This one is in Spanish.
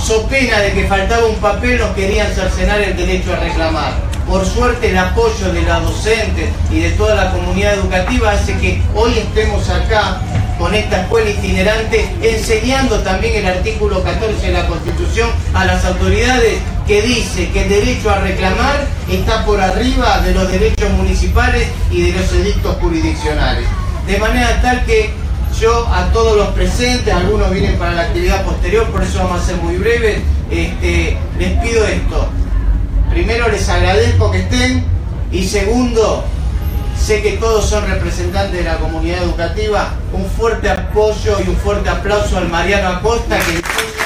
so pena de que faltaba un papel, nos querían cercenar el derecho a reclamar. Por suerte el apoyo de la docente y de toda la comunidad educativa hace que hoy estemos acá con esta escuela itinerante, enseñando también el artículo 14 de la Constitución a las autoridades, que dice que el derecho a reclamar está por arriba de los derechos municipales y de los edictos jurisdiccionales. De manera tal que yo a todos los presentes, algunos vienen para la actividad posterior, por eso vamos a ser muy breves, les pido esto. Primero, les agradezco que estén, y segundo, sé que todos son representantes de la comunidad educativa. Un fuerte apoyo y un fuerte aplauso al Mariano Acosta, que